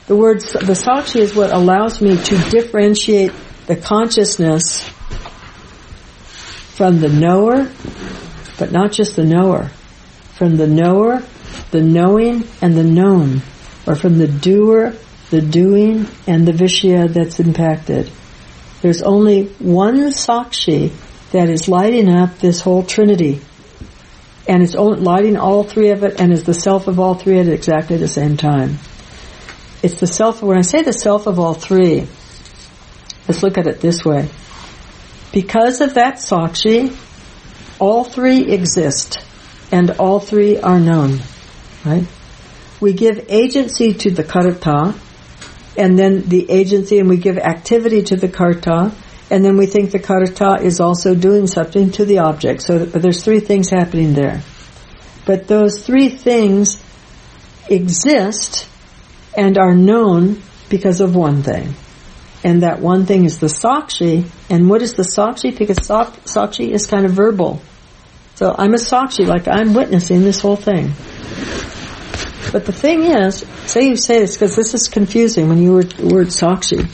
The word, the Sakshi is what allows me to differentiate the consciousness from the knower, but not just the knower. From the knower, the knowing, and the known. Or from the doer, the doing, and the Vishya that's impacted. There's only one Sakshi that is lighting up this whole Trinity. And it's lighting all three of it, and is the self of all three at exactly the same time. It's the self, when I say the self of all three, let's look at it this way. Because of that Sakshi, all three exist, and all three are known. Right? We give agency to the karta, and then the agency, and we give activity to the karta, and then we think the karta is also doing something to the object. So there's three things happening there. But those three things exist and are known because of one thing. And that one thing is the Sakshi. And what is the Sakshi? Because Sakshi is kind of verbal. So I'm a Sakshi, like I'm witnessing this whole thing. But the thing is, say you say this, because this is confusing when you word, word Sakshi.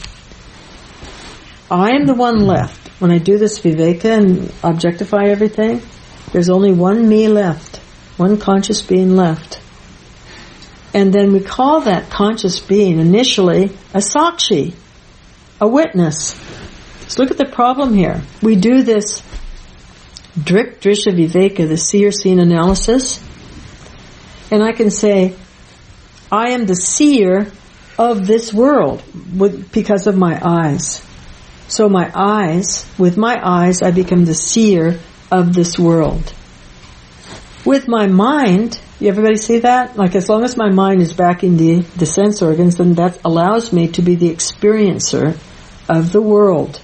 I am the one left. When I do this Viveka and objectify everything, there's only one me left. One conscious being left. And then we call that conscious being initially a Sakshi, a witness. So look at the problem here. We do this Drik, Drisha, Viveka, the seer scene analysis. And I can say, I am the seer of this world with, because of my eyes. So my eyes, with my eyes, I become the seer of this world. With my mind, you everybody see that? Like as long as my mind is backing the, the sense organs, then that allows me to be the experiencer of the world.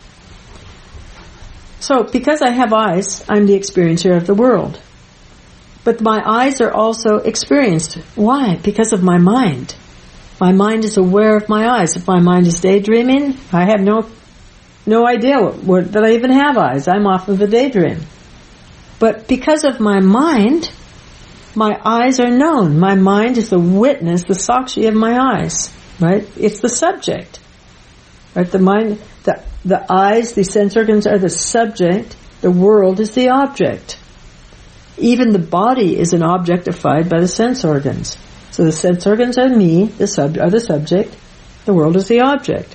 So because I have eyes, I'm the experiencer of the world. But my eyes are also experienced. Why? Because of my mind. My mind is aware of my eyes. If my mind is daydreaming, I have no no idea what, what, that I even have eyes. I'm off of the daydream. But because of my mind, my eyes are known. My mind is the witness, the Sakshi of my eyes. Right? It's the subject. Right? The mind, the the eyes, the sense organs are the subject. The world is the object. Even the body is an objectified by the sense organs. So the sense organs are me, the sub are the subject. The world is the object.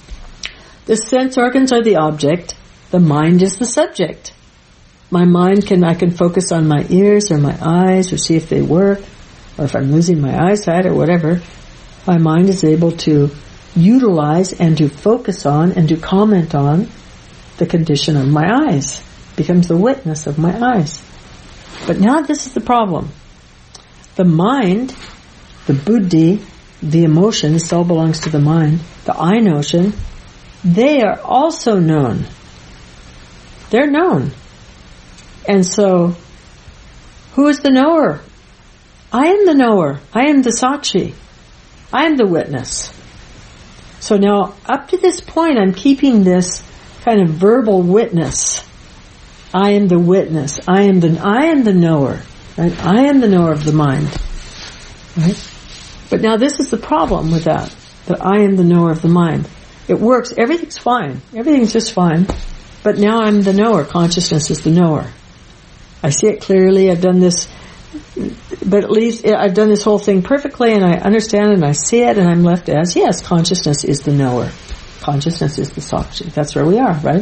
The sense organs are the object. The mind is the subject. My mind can, I can focus on my ears or my eyes or see if they work, or if I'm losing my eyesight or whatever. My mind is able to utilize and to focus on and to comment on the condition of my eyes. Becomes the witness of my eyes. But now this is the problem. The mind, the buddhi, the emotion, this all belongs to the mind, the I notion, they are also known. They're known. And so, who is the knower? I am the knower. I am the Sakshi. I am the witness. So now, up to this point, I'm keeping this kind of verbal witness. I am the witness. I am the I am the knower. Right? I am the knower of the mind. Right? But now this is the problem with that. That I am the knower of the mind. It works. Everything's fine. Everything's just fine. But now I'm the knower. Consciousness is the knower. I see it clearly. I've done this, but at least I've done this whole thing perfectly, and I understand it, and I see it, and I'm left as, yes, consciousness is the knower. Consciousness is the Sakshi. That's where we are, right?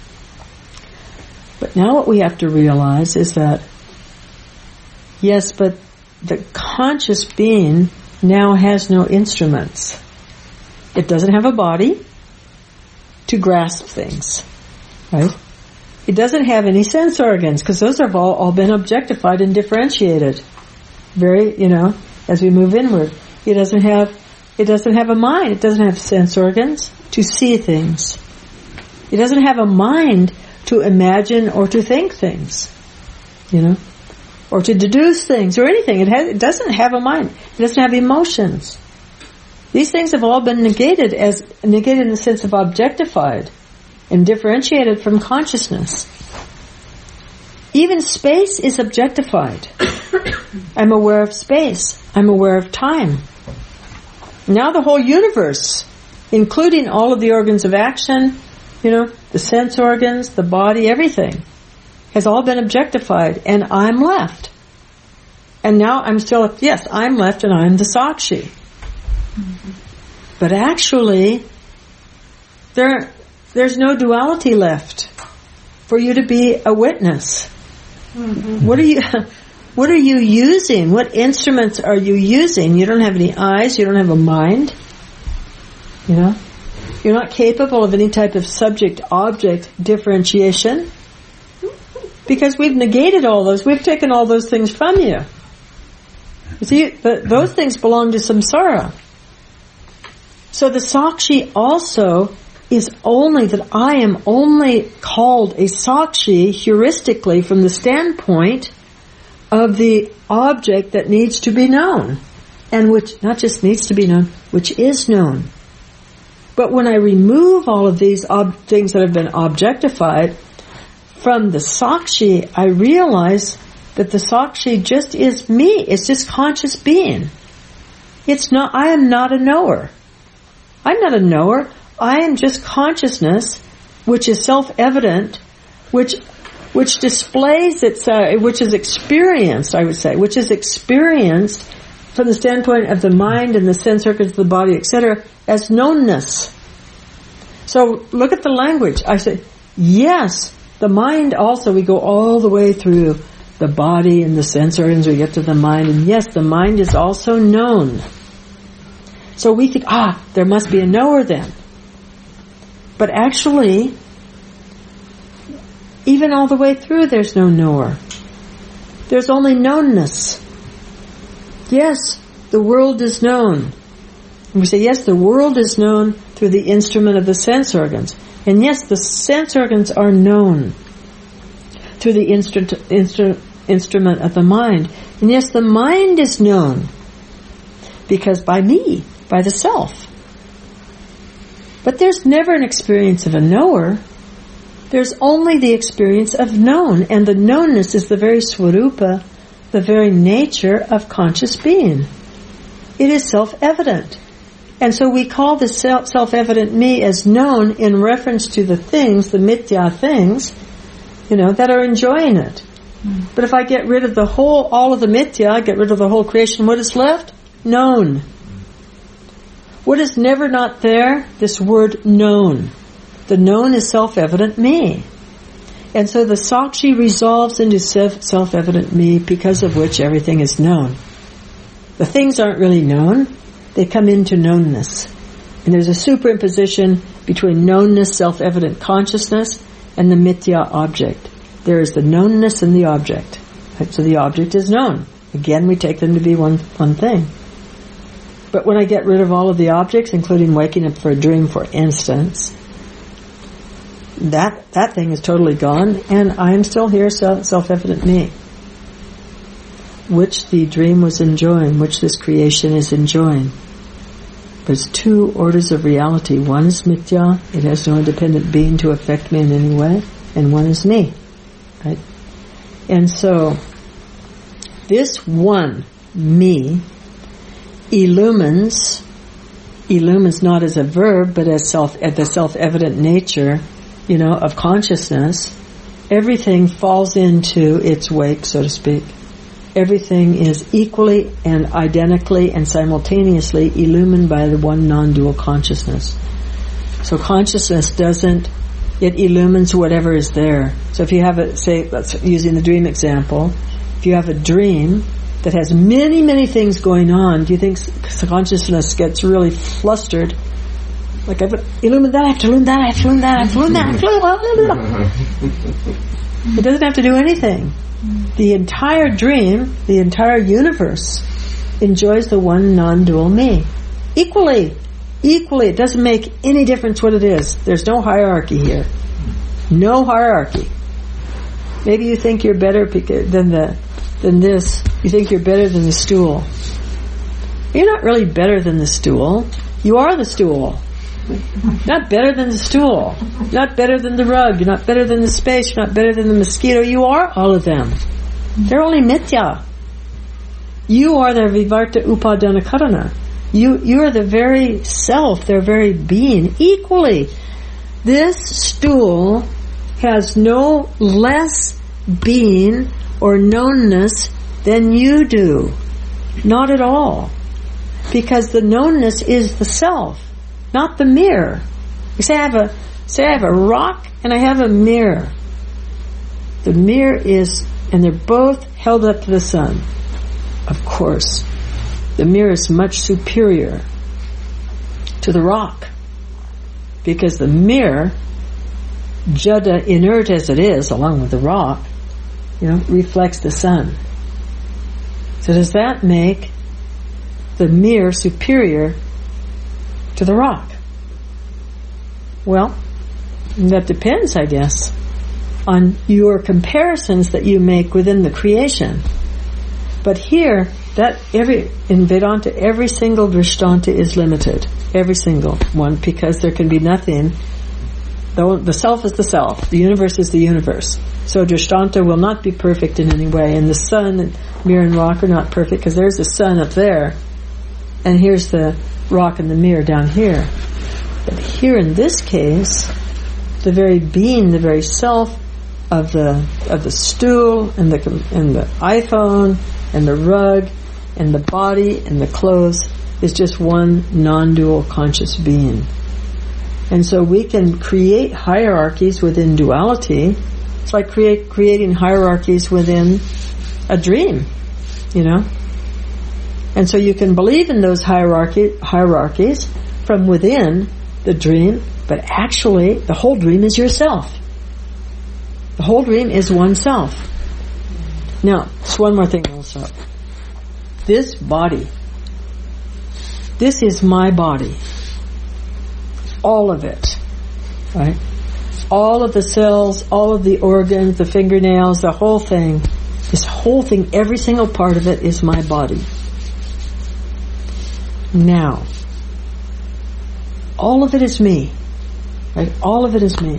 But now what we have to realize is that, yes, but the conscious being now has no instruments. It doesn't have a body to grasp things, right? It doesn't have any sense organs, because those have all, all been objectified and differentiated. Very, you know, as we move inward. It doesn't have, it doesn't have a mind. It doesn't have sense organs to see things. It doesn't have a mind to imagine or to think things, you know, or to deduce things or anything. It has, it doesn't have a mind. It doesn't have emotions. These things have all been negated as, negated in the sense of objectified and differentiated from consciousness. Even space is objectified. I'm aware of space. I'm aware of time. Now the whole universe, including all of the organs of action, you know, the sense organs, the body, everything, has all been objectified, and I'm left. And now I'm still, yes, I'm left and I'm the Sakshi. Mm-hmm. But actually, there, there's no duality left for you to be a witness. Mm-hmm. What are you, what are you using? What instruments are you using? You don't have any eyes, you don't have a mind. You know? You're not capable of any type of subject-object differentiation. Because we've negated all those. We've taken all those things from you. You see, but those things belong to samsara. So the Sakshi also is only that I am only called a Sakshi heuristically from the standpoint of the object that needs to be known. And which not just needs to be known, which is known. But when I remove all of these ob- things that have been objectified from the Sakshi, I realize that the Sakshi just is me. It's just conscious being. It's not, I am not a knower. I'm not a knower. I am just consciousness, which is self-evident, which, which displays its, uh, which is experienced, I would say, which is experienced from the standpoint of the mind and the sense organs of the body, et cetera, as knownness. So look at the language. I said, yes, the mind also, we go all the way through the body and the sense organs, we get to the mind, and yes, the mind is also known. So we think, ah, there must be a knower then. But actually, even all the way through, there's no knower. There's only knownness. Yes, the world is known. And we say, yes, the world is known through the instrument of the sense organs. And yes, the sense organs are known through the instru- instru- instrument of the mind. And yes, the mind is known because by me, by the self. But there's never an experience of a knower. There's only the experience of known. And the knownness is the very swarupa, the very nature of conscious being. It is self-evident. And so we call the self- self-evident me as known in reference to the things, the mithya things, you know, that are enjoying it. Mm. But if I get rid of the whole, all of the mithya, I get rid of the whole creation, what is left? Known. What is never not there? This word known. The known is self-evident me. And so the Sakshi resolves into self- self-evident me, because of which everything is known. The things aren't really known. They come into knownness. And there's a superimposition between knownness, self-evident consciousness, and the mithya object. There is the knownness and the object. Right? So the object is known. Again, we take them to be one, one thing. But when I get rid of all of the objects, including waking up for a dream, for instance, that, that thing is totally gone, and I am still here, self-evident me. Which the dream was enjoying, which this creation is enjoying. There's two orders of reality. One is mithya, it has no independent being to affect me in any way, and one is me. Right? And so, this one, me, illumines, illumines not as a verb, but as self, at the self-evident nature, you know, of consciousness. Everything falls into its wake, so to speak. Everything is equally and identically and simultaneously illumined by the one non-dual consciousness. So consciousness doesn't, it illumines whatever is there. So if you have a, say, let's using the dream example, if you have a dream that has many, many things going on, do you think consciousness gets really flustered? Like, I've illumined that, I have to illumine that, I have to illumine that, I have to illumine that, I have to illumine that. It doesn't have to do anything. The entire dream, the entire universe, enjoys the one non-dual me. Equally. Equally. It doesn't make any difference what it is. There's no hierarchy here. No hierarchy. Maybe you think you're better than the than this. You think you're better than the stool. You're not really better than the stool. You are the stool. You're not better than the stool. You're not better than the rug. You're not better than the space. You're not better than the mosquito. You are all of them. They're only mithya. You are the vivarta upadana karana. You, you are the very self, their very being, equally. This stool has no less being or knownness than you do. Not at all. Because the knownness is the self, not the mirror. You say I have a, say I have a rock and I have a mirror. The mirror is, and they're both held up to the sun. Of course, the mirror is much superior to the rock. Because the mirror, jada, inert as it is, along with the rock, you know, reflects the sun. So does that make the mirror superior to the rock? Well, that depends, I guess, on your comparisons that you make within the creation. But here, that every in Vedanta, every single Drishtanta is limited. Every single one, because there can be nothing. The, the self is the self. The universe is the universe. So Drishtanta will not be perfect in any way. And the sun, and mirror and rock are not perfect, because there's the sun up there, and here's the rock and the mirror down here. But here in this case, the very being, the very self of the of the stool and the and the iPhone and the rug and the body and the clothes is just one non-dual conscious being. And so we can create hierarchies within duality. It's like create creating hierarchies within a dream, you know. And so you can believe in those hierarchy hierarchies from within the dream, but actually the whole dream is yourself. The whole dream is oneself. Now, just one more thing also. This body, this is my body. All of it, right? All of the cells, all of the organs, the fingernails, the whole thing, this whole thing, every single part of it is my body. Now, all of it is me, right? All of it is me.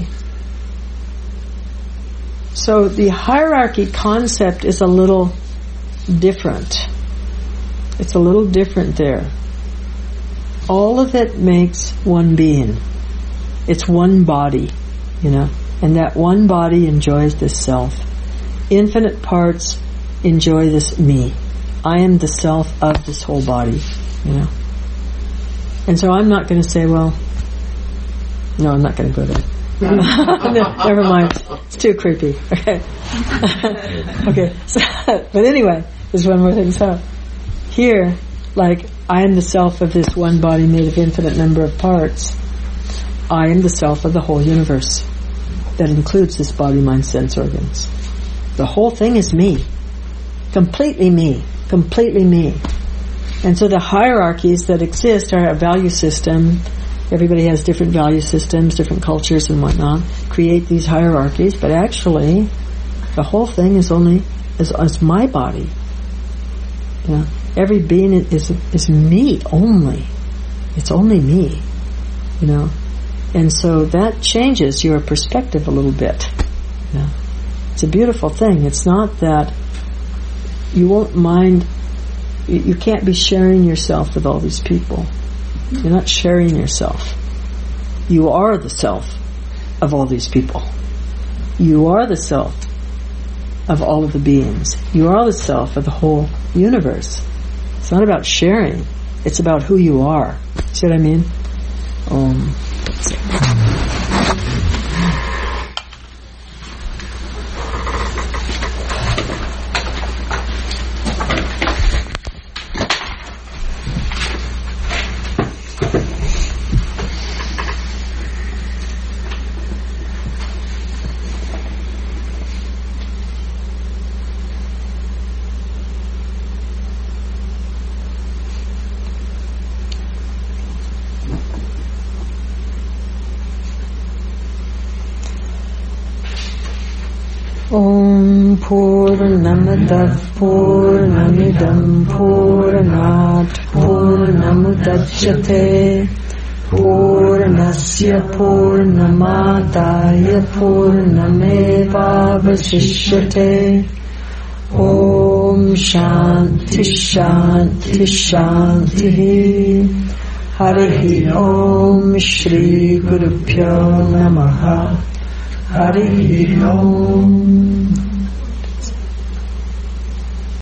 So the hierarchy concept is a little different. It's a little different there. All of it makes one being. It's one body, you know, and that one body enjoys this self. Infinite parts enjoy this me. I am the self of this whole body, you know. And so I'm not going to say, well, no, I'm not going to go there. No, never mind. It's too creepy. Okay. Okay. So, but anyway, there's one more thing. So here, like, I am the self of this one body made of infinite number of parts. I am the self of the whole universe. That includes this body, mind, sense, organs. The whole thing is me. Completely me. Completely me. And so the hierarchies that exist are a value system. Everybody has different value systems, different cultures and whatnot. Create these hierarchies, but actually, the whole thing is only is, is my body. You know, every being is is me only. It's only me. You know, and so that changes your perspective a little bit. You know, it's a beautiful thing. It's not that you won't mind. You, you can't be sharing yourself with all these people. You're not sharing yourself. You are the self of all these people. You are the self of all of the beings. You are the self of the whole universe. It's not about sharing. It's about who you are. See what I mean? Um, let's see. Om Purnamadah Purnamidam Purnat Purnamudachyate Purnasya Purnamadaya Purnamevavashishyate Om Om Shanti Shanti Shanti. Harihi Om Shri Guru Pyo Namaha. Harihi Om.